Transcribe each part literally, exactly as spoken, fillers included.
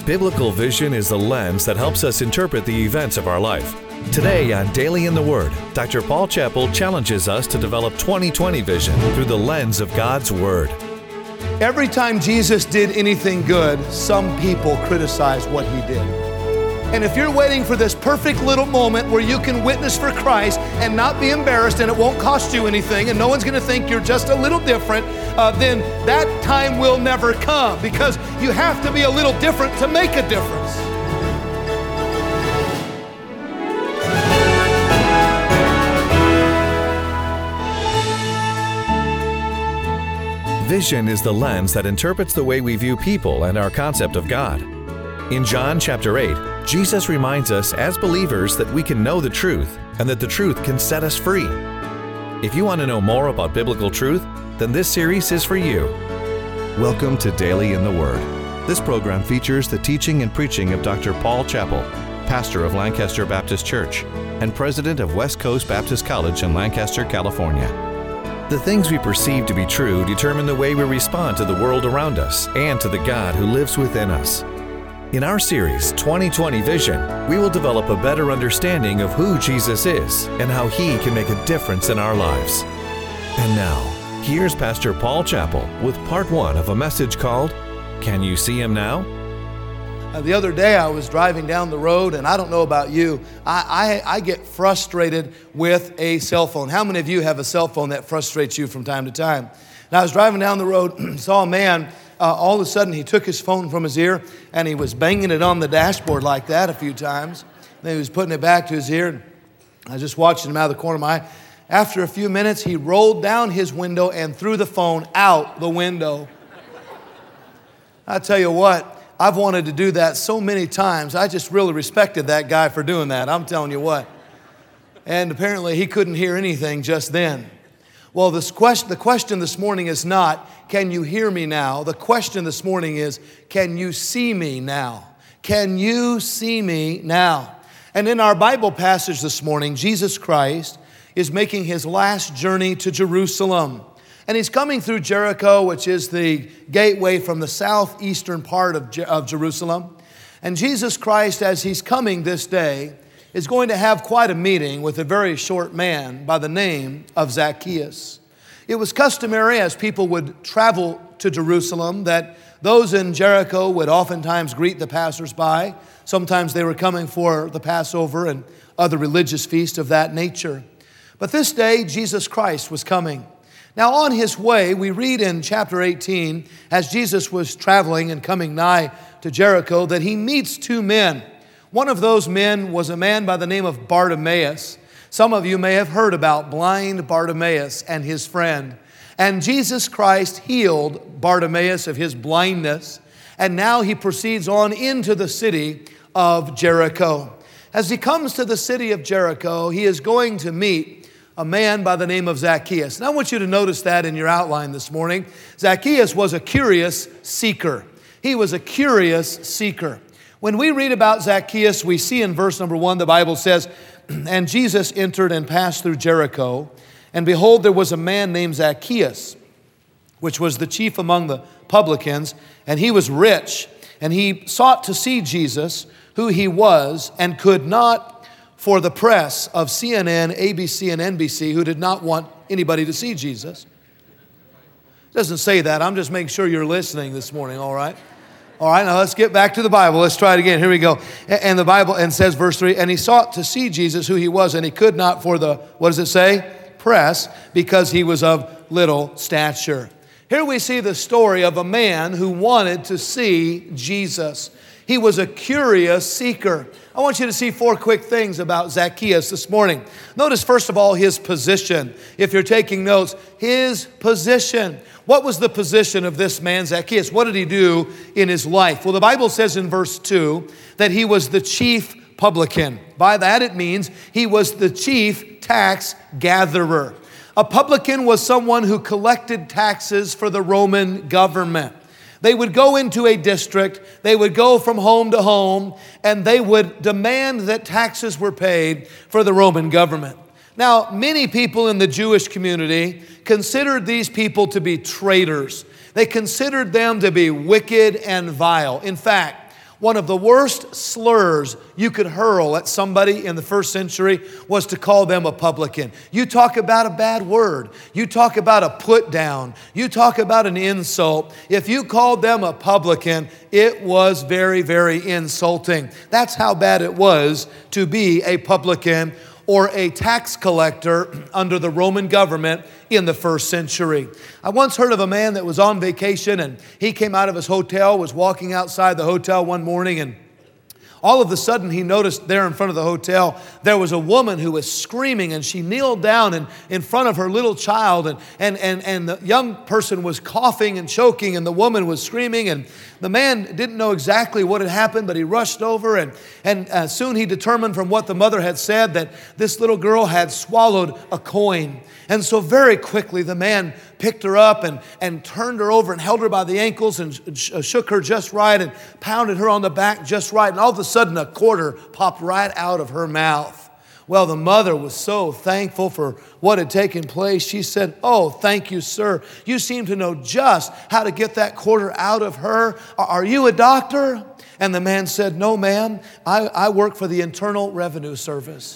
Biblical vision is the lens that helps us interpret the events of our life. Today on Daily in the Word, Doctor Paul Chappell challenges us to develop twenty twenty vision through the lens of God's Word. Every time Jesus did anything good, some people criticized what he did. And if you're waiting for this perfect little moment where you can witness for Christ and not be embarrassed and it won't cost you anything and no one's going to think you're just a little different, uh, then that time will never come, because you have to be a little different to make a difference. Vision is the lens that interprets the way we view people and our concept of God. In John chapter eight, Jesus reminds us as believers that we can know the truth and that the truth can set us free. If you want to know more about biblical truth, then this series is for you. Welcome to Daily in the Word. This program features the teaching and preaching of Doctor Paul Chappell, pastor of Lancaster Baptist Church and president of West Coast Baptist College in Lancaster, California. The things we perceive to be true determine the way we respond to the world around us and to the God who lives within us. In our series, twenty twenty Vision, we will develop a better understanding of who Jesus is and how He can make a difference in our lives. And now, here's Pastor Paul Chappell with part one of a message called, Can You See Him Now? Uh, the other day I was driving down the road, and I don't know about you, I, I, I get frustrated with a cell phone. How many of you have a cell phone that frustrates you from time to time? And I was driving down the road, saw a man. Uh, all of a sudden, he took his phone from his ear, and he was banging it on the dashboard like that a few times. Then he was putting it back to his ear, and I was just watching him out of the corner of my eye. After a few minutes, he rolled down his window and threw the phone out the window. I tell you what, I've wanted to do that so many times. I just really respected that guy for doing that. I'm telling you what. And apparently, he couldn't hear anything just then. Well, this question, the question this morning is not, can you hear me now? The question this morning is, can you see me now? Can you see me now? And in our Bible passage this morning, Jesus Christ is making His last journey to Jerusalem. And He's coming through Jericho, which is the gateway from the southeastern part of, Je- of Jerusalem. And Jesus Christ, as He's coming this day, is going to have quite a meeting with a very short man by the name of Zacchaeus. It was customary as people would travel to Jerusalem that those in Jericho would oftentimes greet the passersby. Sometimes they were coming for the Passover and other religious feasts of that nature. But this day, Jesus Christ was coming. Now on His way, we read in chapter eighteen, as Jesus was traveling and coming nigh to Jericho, that He meets two men. One of those men was a man by the name of Bartimaeus. Some of you may have heard about blind Bartimaeus and his friend. And Jesus Christ healed Bartimaeus of his blindness. And now He proceeds on into the city of Jericho. As He comes to the city of Jericho, He is going to meet a man by the name of Zacchaeus. And I want you to notice that in your outline this morning. Zacchaeus was a curious seeker. He was a curious seeker. When we read about Zacchaeus, we see in verse number one, the Bible says, And Jesus entered and passed through Jericho, and behold, there was a man named Zacchaeus, which was the chief among the publicans, and he was rich, and he sought to see Jesus, who He was, and could not for the press of C N N, A B C, and N B C, who did not want anybody to see Jesus. It doesn't say that. I'm just making sure you're listening this morning, all right? All right, now let's get back to the Bible. Let's try it again. Here we go. And the Bible, and says verse three, and he sought to see Jesus, who He was, and he could not for the, what does it say? Press, because he was of little stature. Here we see the story of a man who wanted to see Jesus. He was a curious seeker. I want you to see four quick things about Zacchaeus this morning. Notice, first of all, his position. If you're taking notes, his position. What was the position of this man, Zacchaeus? What did he do in his life? Well, the Bible says in verse two that he was the chief publican. By that it means he was the chief tax gatherer. A publican was someone who collected taxes for the Roman government. They would go into a district, they would go from home to home, and they would demand that taxes were paid for the Roman government. Now, many people in the Jewish community considered these people to be traitors. They considered them to be wicked and vile. In fact, One of the worst slurs you could hurl at somebody in the first century was to call them a publican. You talk about a bad word. You talk about a put down. You talk about an insult. If you called them a publican, it was very, very insulting. That's how bad it was to be a publican or a tax collector under the Roman government in the first century. I once heard of a man that was on vacation, and he came out of his hotel, was walking outside the hotel one morning, and all of a sudden he noticed there in front of the hotel there was a woman who was screaming, and she kneeled down in, in front of her little child, and, and, and, and the young person was coughing and choking, and the woman was screaming, and the man didn't know exactly what had happened, but he rushed over, and, and uh, soon he determined from what the mother had said that this little girl had swallowed a coin. And so very quickly the man picked her up and, and turned her over and held her by the ankles and sh- shook her just right and pounded her on the back just right. And all of a sudden a quarter popped right out of her mouth. Well, the mother was so thankful for what had taken place. She said, "Oh, thank you, sir. You seem to know just how to get that quarter out of her. Are you a doctor?" And the man said, "No, ma'am. I, I work for the Internal Revenue Service."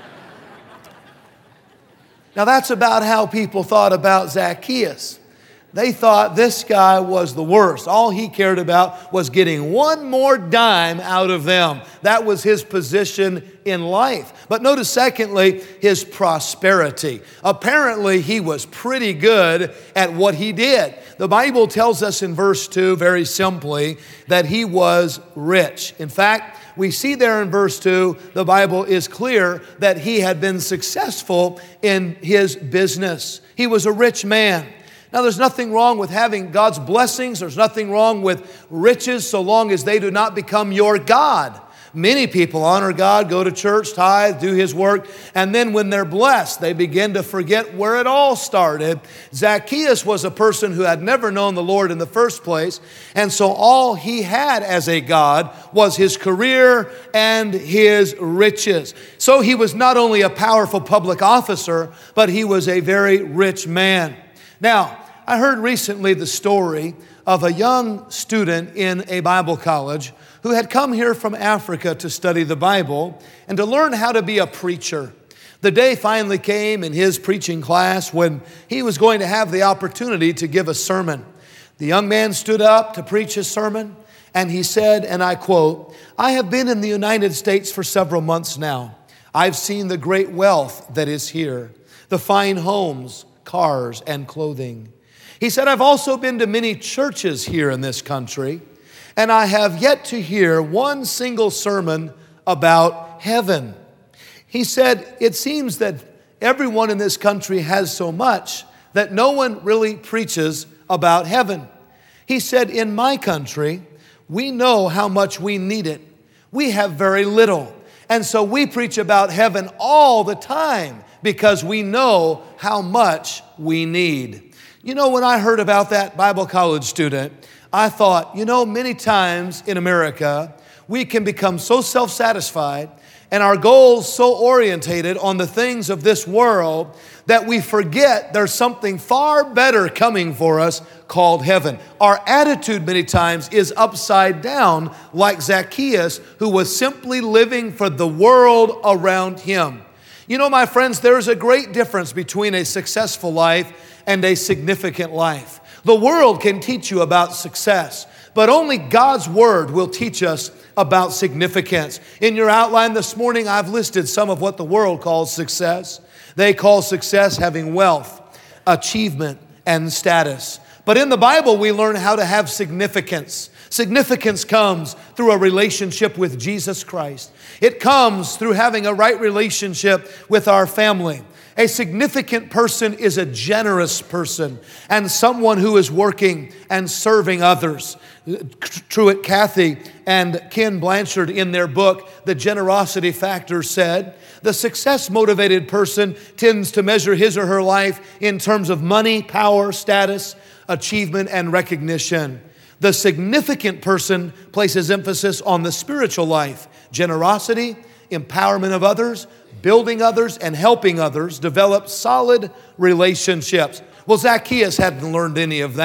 Now, that's about how people thought about Zacchaeus. They thought this guy was the worst. All he cared about was getting one more dime out of them. That was his position in life. But notice, secondly, his prosperity. Apparently, he was pretty good at what he did. The Bible tells us in verse two, very simply, that he was rich. In fact, we see there in verse two, the Bible is clear that he had been successful in his business. He was a rich man. Now, there's nothing wrong with having God's blessings. There's nothing wrong with riches so long as they do not become your God. Many people honor God, go to church, tithe, do His work, and then when they're blessed, they begin to forget where it all started. Zacchaeus was a person who had never known the Lord in the first place, and so all he had as a God was his career and his riches. So he was not only a powerful public officer, but he was a very rich man. Now, I heard recently the story of a young student in a Bible college who had come here from Africa to study the Bible and to learn how to be a preacher. The day finally came in his preaching class when he was going to have the opportunity to give a sermon. The young man stood up to preach his sermon, and he said, and I quote, "I have been in the United States for several months now. I've seen the great wealth that is here, the fine homes, cars, and clothing." He said, "I've also been to many churches here in this country, and I have yet to hear one single sermon about heaven." He said, "It seems that everyone in this country has so much that no one really preaches about heaven." He said, "In my country, we know how much we need it. We have very little. And so we preach about heaven all the time because we know how much we need." You know, when I heard about that Bible college student, I thought, you know, many times in America, we can become so self-satisfied and our goals so orientated on the things of this world that we forget there's something far better coming for us called heaven. Our attitude many times is upside down, like Zacchaeus, who was simply living for the world around him. You know, my friends, there's a great difference between a successful life and a significant life. The world can teach you about success, but only God's Word will teach us about significance. In your outline this morning, I've listed some of what the world calls success. They call success having wealth, achievement, and status. But in the Bible, we learn how to have significance. Significance comes through a relationship with Jesus Christ. It comes through having a right relationship with our family. A significant person is a generous person and someone who is working and serving others. Truett Cathy and Ken Blanchard in their book, The Generosity Factor, said, "The success-motivated person tends to measure his or her life in terms of money, power, status, achievement, and recognition. The significant person places emphasis on the spiritual life, generosity, empowerment of others, building others, and helping others develop solid relationships." Well, Zacchaeus hadn't learned any of that.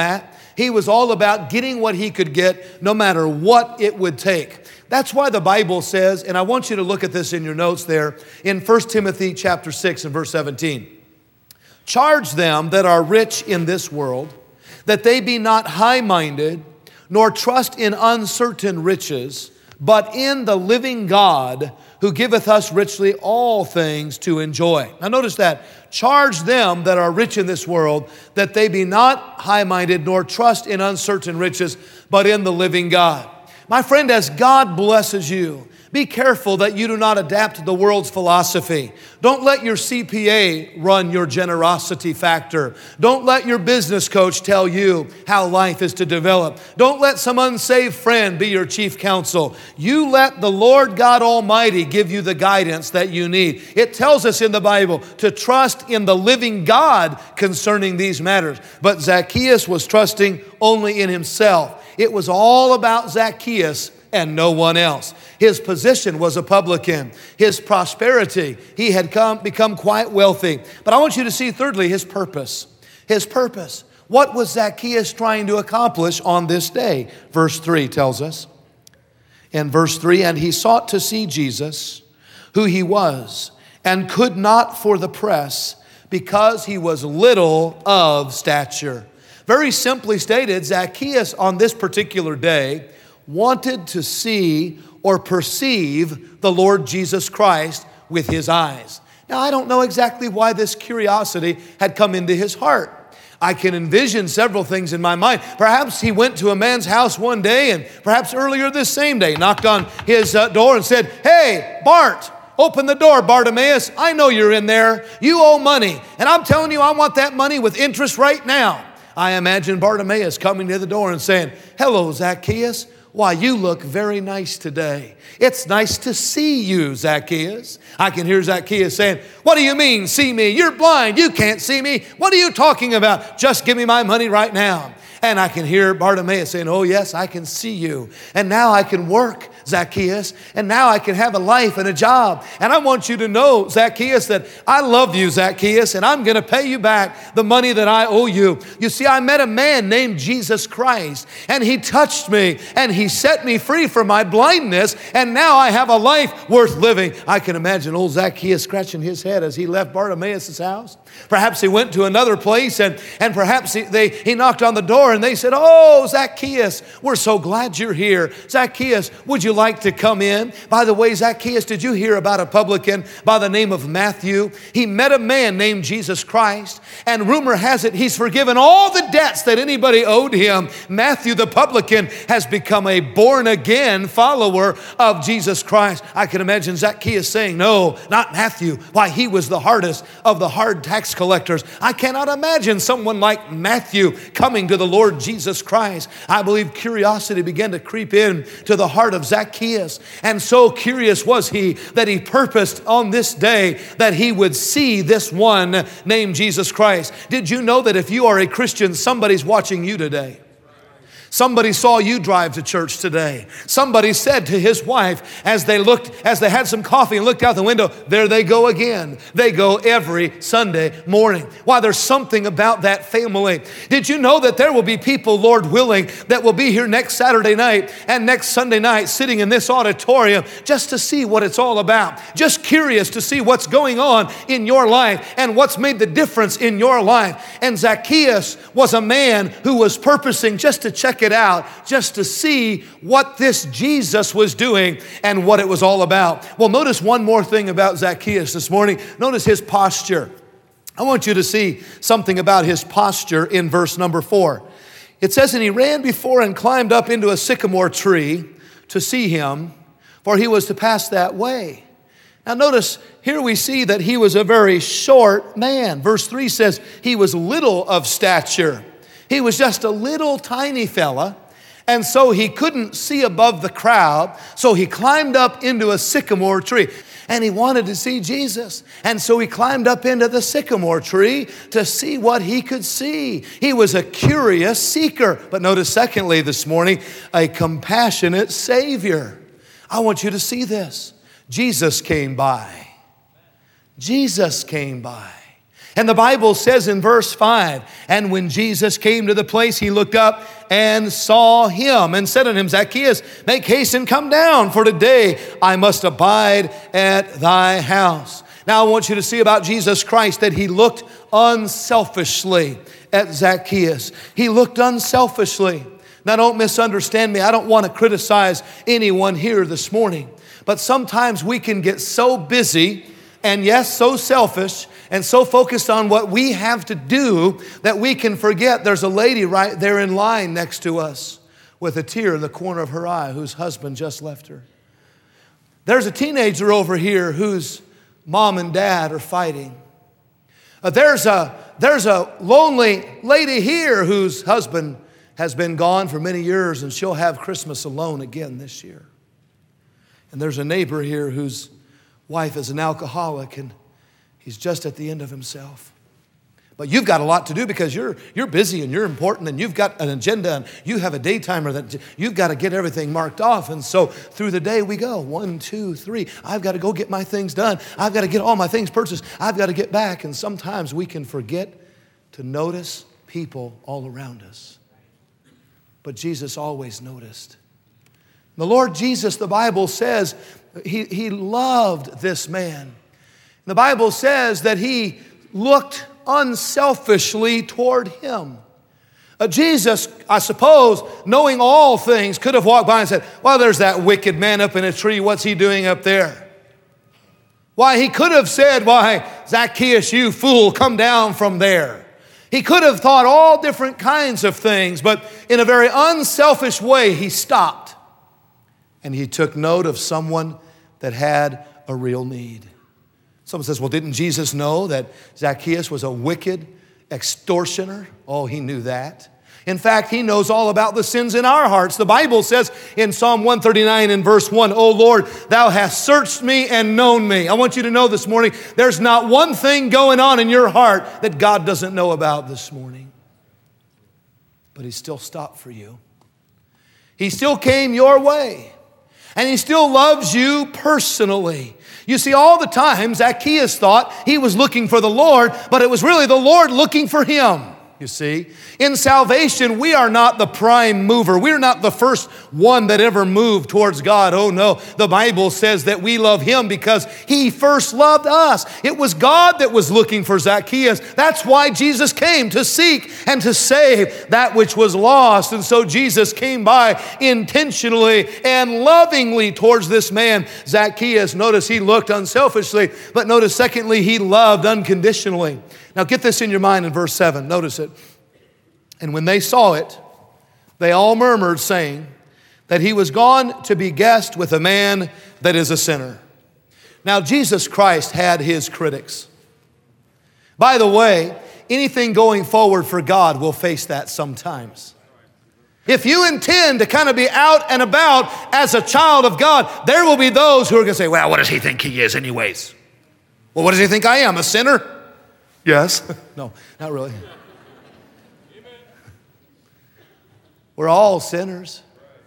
He was all about getting what he could get, no matter what it would take. That's why the Bible says, and I want you to look at this in your notes there, in First Timothy chapter six and verse seventeen. Charge them that are rich in this world, that they be not high-minded, nor trust in uncertain riches, but in the living God, who giveth us richly all things to enjoy. Now notice that. Charge them that are rich in this world, that they be not high-minded, nor trust in uncertain riches, but in the living God. My friend, as God blesses you, be careful that you do not adapt to the world's philosophy. Don't let your C P A run your generosity factor. Don't let your business coach tell you how life is to develop. Don't let some unsaved friend be your chief counsel. You let the Lord God Almighty give you the guidance that you need. It tells us in the Bible to trust in the living God concerning these matters. But Zacchaeus was trusting only in himself. It was all about Zacchaeus and no one else. His position was a publican. His prosperity, he had come, become quite wealthy. But I want you to see thirdly, his purpose. His purpose. What was Zacchaeus trying to accomplish on this day? Verse three tells us. In verse three, and he sought to see Jesus, who he was, and could not for the press, because he was little of stature. Very simply stated, Zacchaeus on this particular day wanted to see or perceive the Lord Jesus Christ with his eyes. Now, I don't know exactly why this curiosity had come into his heart. I can envision several things in my mind. Perhaps he went to a man's house one day, and perhaps earlier this same day, knocked on his uh, door and said, "Hey, Bart, open the door, Bartimaeus. I know you're in there. You owe money, and I'm telling you I want that money with interest right now." I imagine Bartimaeus coming to the door and saying, "Hello, Zacchaeus. Why, you look very nice today. It's nice to see you, Zacchaeus." I can hear Zacchaeus saying, "What do you mean, see me? You're blind. You can't see me. What are you talking about? Just give me my money right now." And I can hear Bartimaeus saying, "Oh yes, I can see you. And now I can work, Zacchaeus. And now I can have a life and a job. And I want you to know, Zacchaeus, that I love you, Zacchaeus, and I'm going to pay you back the money that I owe you. You see, I met a man named Jesus Christ, and he touched me, and he set me free from my blindness, and now I have a life worth living." I can imagine old Zacchaeus scratching his head as he left Bartimaeus' house. Perhaps he went to another place, and, and perhaps he, they, he knocked on the door, and they said, "Oh, Zacchaeus, we're so glad you're here. Zacchaeus, would you like to come in?" By the way, Zacchaeus, did you hear about a publican by the name of Matthew? He met a man named Jesus Christ, and rumor has it he's forgiven all the debts that anybody owed him. Matthew the publican has become a born-again follower of Jesus Christ. I can imagine Zacchaeus saying, "No, not Matthew. Why, he was the hardest of the hard tax collectors. I cannot imagine someone like Matthew coming to the Lord Jesus Christ." I believe curiosity began to creep in to the heart of Zacchaeus. And so curious was he that he purposed on this day that he would see this one named Jesus Christ. Did you know that if you are a Christian, somebody's watching you today? Somebody saw you drive to church today. Somebody said to his wife as they looked, as they had some coffee and looked out the window, "There they go again. They go every Sunday morning." Why, there's something about that family. Did you know that there will be people, Lord willing, that will be here next Saturday night and next Sunday night sitting in this auditorium just to see what it's all about. Just curious to see what's going on in your life and what's made the difference in your life. And Zacchaeus was a man who was purposing just to check it out, just to see what this Jesus was doing and what it was all about. Well, notice one more thing about Zacchaeus this morning. Notice his posture. I want you to see something about his posture in verse number four. It says, "And he ran before and climbed up into a sycamore tree to see him, for he was to pass that way." Now notice, here we see that he was a very short man. Verse three says he was little of stature. He was just a little tiny fella, and so he couldn't see above the crowd, so he climbed up into a sycamore tree. And he wanted to see Jesus, and so he climbed up into the sycamore tree to see what he could see. He was a curious seeker. But notice secondly this morning, a compassionate Savior. I want you to see this. Jesus came by. Jesus came by. And the Bible says in verse five, and when Jesus came to the place, he looked up and saw him and said unto him, Zacchaeus, make haste and come down, for today I must abide at thy house. Now I want you to see about Jesus Christ that he looked unselfishly at Zacchaeus. He looked unselfishly. Now don't misunderstand me. I don't want to criticize anyone here this morning. But sometimes we can get so busy and yes, so selfish and so focused on what we have to do that we can forget there's a lady right there in line next to us with a tear in the corner of her eye whose husband just left her. There's a teenager over here whose mom and dad are fighting. Uh, there's a, there's a lonely lady here whose husband has been gone for many years and she'll have Christmas alone again this year. And there's a neighbor here whose wife is an alcoholic and he's just at the end of himself. But you've got a lot to do because you're, you're busy and you're important and you've got an agenda and you have a day timer that you've got to get everything marked off. And so through the day we go, one, two, three. I've got to go get my things done. I've got to get all my things purchased. I've got to get back. And sometimes we can forget to notice people all around us. But Jesus always noticed. The Lord Jesus, the Bible says, he, he loved this man. The Bible says that he looked unselfishly toward him. Uh, Jesus, I suppose, knowing all things, could have walked by and said, well, there's that wicked man up in a tree. What's he doing up there? Why, he could have said, why, Zacchaeus, you fool, come down from there. He could have thought all different kinds of things, but in a very unselfish way, he stopped. And he took note of someone that had a real need. Someone says, well, didn't Jesus know that Zacchaeus was a wicked extortioner? Oh, he knew that. In fact, he knows all about the sins in our hearts. The Bible says in Psalm one thirty-nine in verse one, O Lord, thou hast searched me and known me. I want you to know this morning, there's not one thing going on in your heart that God doesn't know about this morning. But he still stopped for you. He still came your way. And he still loves you personally. You see, all the time, Zacchaeus thought he was looking for the Lord, but it was really the Lord looking for him. You see, in salvation, we are not the prime mover. We're not the first one that ever moved towards God. Oh no, the Bible says that we love him because he first loved us. It was God that was looking for Zacchaeus. That's why Jesus came, to seek and to save that which was lost. And so Jesus came by intentionally and lovingly towards this man, Zacchaeus. Notice he looked unselfishly, but notice secondly, he loved unconditionally. Now get this in your mind in verse seven. Notice it. And when they saw it, they all murmured, saying that he was gone to be guest with a man that is a sinner. Now Jesus Christ had his critics. By the way, anything going forward for God will face that sometimes. If you intend to kind of be out and about as a child of God, there will be those who are going to say, well, what does he think he is anyways? Well, what does he think I am, a sinner? Yes. No, not really. We're all sinners.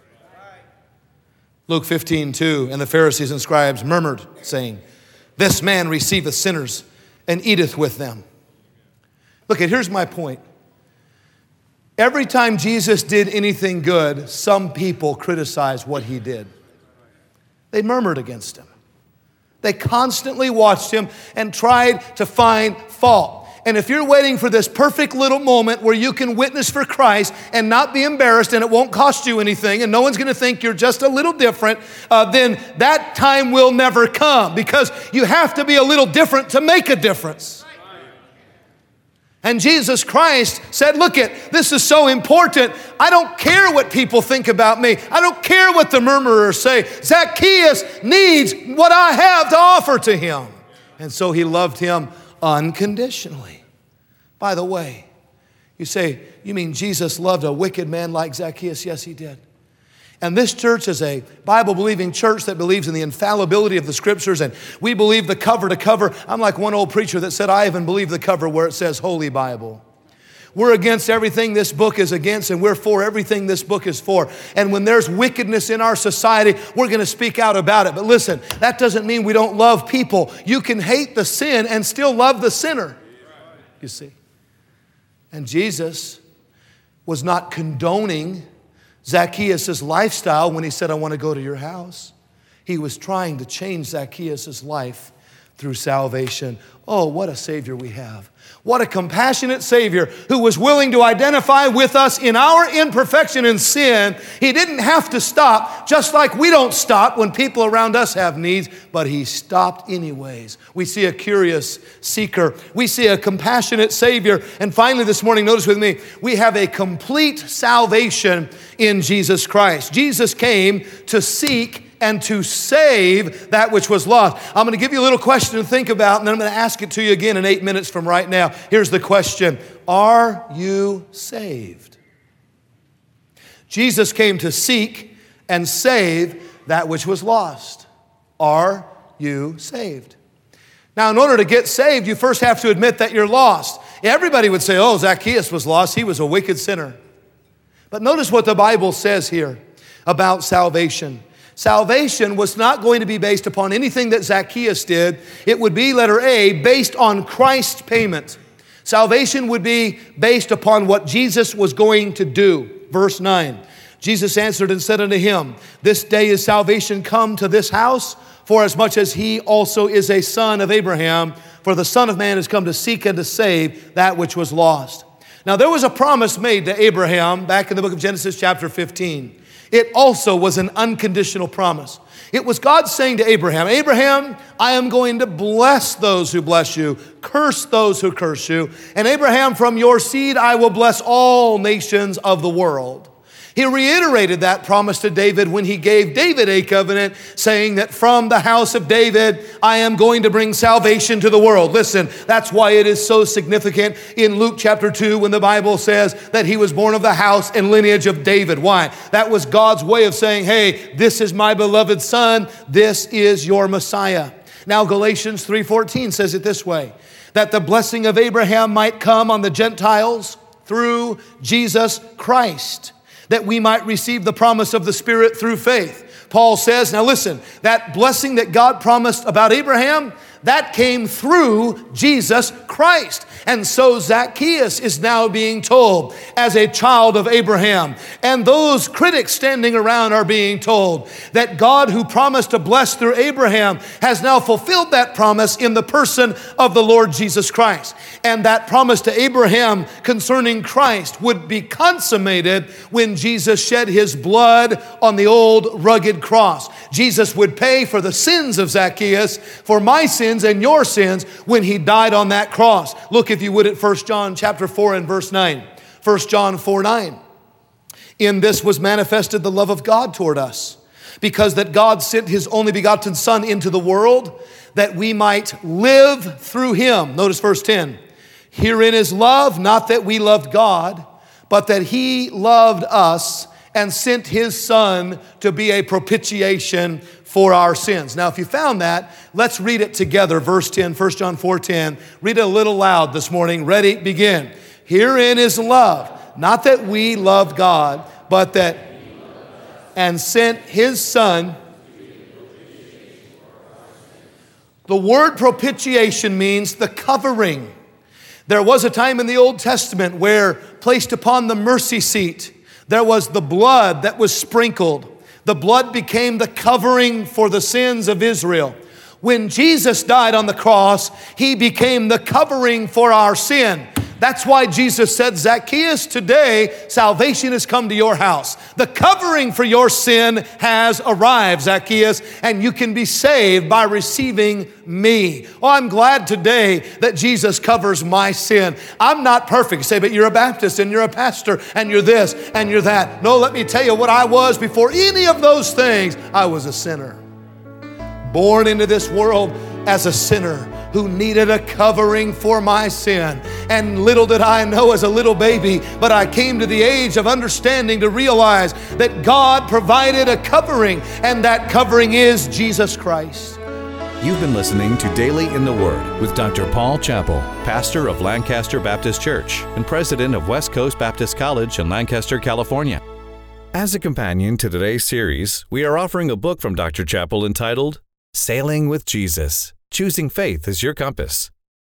Luke fifteen two, and the Pharisees and scribes murmured, saying, this man receiveth sinners and eateth with them. Look, here's my point. Every time Jesus did anything good, some people criticized what he did. They murmured against him. They constantly watched him and tried to find fault. And if you're waiting for this perfect little moment where you can witness for Christ and not be embarrassed and it won't cost you anything and no one's going to think you're just a little different, uh, then that time will never come, because you have to be a little different to make a difference. And Jesus Christ said, look it, this is so important. I don't care what people think about me. I don't care what the murmurers say. Zacchaeus needs what I have to offer to him. And so he loved him unconditionally. By the way, you say, you mean Jesus loved a wicked man like Zacchaeus? Yes, he did. And this church is a Bible-believing church that believes in the infallibility of the Scriptures, and we believe the cover to cover. I'm like one old preacher that said, I even believe the cover where it says Holy Bible. We're against everything this book is against, and we're for everything this book is for. And when there's wickedness in our society, we're going to speak out about it. But listen, that doesn't mean we don't love people. You can hate the sin and still love the sinner. you see. And Jesus was not condoning Zacchaeus' lifestyle when he said, I want to go to your house. He was trying to change Zacchaeus' life through salvation. Oh, what a Savior we have. What a compassionate Savior who was willing to identify with us in our imperfection and sin. He didn't have to stop, just like we don't stop when people around us have needs, but He stopped anyways. We see a curious seeker. We see a compassionate Savior. And finally this morning, notice with me, we have a complete salvation in Jesus Christ. Jesus came to seek and to save that which was lost. I'm going to give you a little question to think about, and then I'm going to ask it to you again in eight minutes from right now. Here's the question. Are you saved? Jesus came to seek and save that which was lost. Are you saved? Now, in order to get saved, you first have to admit that you're lost. Everybody would say, oh, Zacchaeus was lost. He was a wicked sinner. But notice what the Bible says here about salvation. Salvation was not going to be based upon anything that Zacchaeus did. It would be, letter A, based on Christ's payment. Salvation would be based upon what Jesus was going to do. Verse nine, Jesus answered and said unto him, this day is salvation come to this house, for as much as he also is a son of Abraham, for the Son of Man has come to seek and to save that which was lost. Now there was a promise made to Abraham back in the book of Genesis chapter fifteen. It also was an unconditional promise. It was God saying to Abraham, Abraham, I am going to bless those who bless you, curse those who curse you, and Abraham, from your seed I will bless all nations of the world. He reiterated that promise to David when he gave David a covenant, saying that from the house of David, I am going to bring salvation to the world. Listen, that's why it is so significant in Luke chapter two when the Bible says that he was born of the house and lineage of David. Why? That was God's way of saying, hey, this is my beloved son. This is your Messiah. Now, Galatians three fourteen says it this way, that the blessing of Abraham might come on the Gentiles through Jesus Christ, that we might receive the promise of the Spirit through faith. Paul says, now listen, that blessing that God promised about Abraham, that came through Jesus Christ. And so Zacchaeus is now being told as a child of Abraham. And those critics standing around are being told that God, who promised to bless through Abraham, has now fulfilled that promise in the person of the Lord Jesus Christ. And that promise to Abraham concerning Christ would be consummated when Jesus shed his blood on the old rugged cross. Jesus would pay for the sins of Zacchaeus, for my sins and your sins, when he died on that cross. Look, if you would, at First John chapter four and verse nine. First John four nine. In this was manifested the love of God toward us, because that God sent his only begotten Son into the world, that we might live through him. Notice verse ten. Herein is love, not that we loved God, but that he loved us and sent his Son to be a propitiation for our sins. Now, if you found that, let's read it together. Verse ten, First John four ten. Read it a little loud this morning. Ready? Begin. Herein is love, not that we loved God, but that and sent his Son. The word propitiation means the covering. There was a time in the Old Testament where, placed upon the mercy seat, there was the blood that was sprinkled. The blood became the covering for the sins of Israel. When Jesus died on the cross, he became the covering for our sin. That's why Jesus said, Zacchaeus, today salvation has come to your house. The covering for your sin has arrived, Zacchaeus, and you can be saved by receiving me. Oh, I'm glad today that Jesus covers my sin. I'm not perfect. You say, but you're a Baptist and you're a pastor and you're this and you're that. No, let me tell you what I was before any of those things. I was a sinner, born into this world as a sinner who needed a covering for my sin. And little did I know as a little baby, but I came to the age of understanding to realize that God provided a covering, and that covering is Jesus Christ. You've been listening to Daily in the Word with Doctor Paul Chappell, pastor of Lancaster Baptist Church and president of West Coast Baptist College in Lancaster, California. As a companion to today's series, we are offering a book from Doctor Chappell entitled Sailing with Jesus, Choosing Faith as Your Compass.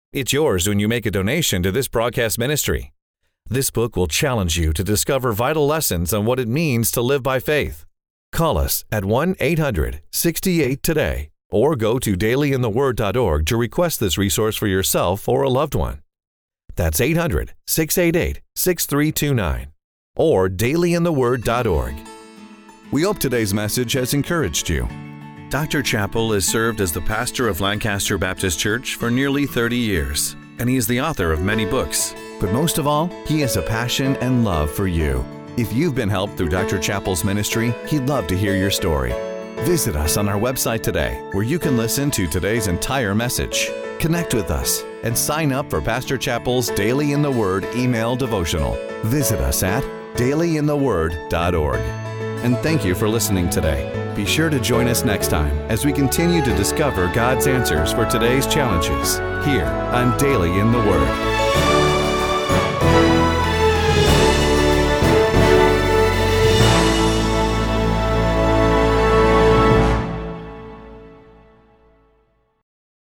It's yours when you make a donation to this broadcast ministry. This book will challenge you to discover vital lessons on what it means to live by faith. Call us at one eight hundred sixty-eight today or go to daily in the word dot org to request this resource for yourself or a loved one. That's eight hundred six eight eight six three two nine or daily in the word dot org. We hope today's message has encouraged you. Doctor Chappell has served as the pastor of Lancaster Baptist Church for nearly thirty years, and he is the author of many books. But most of all, he has a passion and love for you. If you've been helped through Doctor Chappell's ministry, he'd love to hear your story. Visit us on our website today, where you can listen to today's entire message. Connect with us and sign up for Pastor Chappell's Daily in the Word email devotional. Visit us at daily in the word dot org. And thank you for listening today. Be sure to join us next time as we continue to discover God's answers for today's challenges here on Daily in the Word.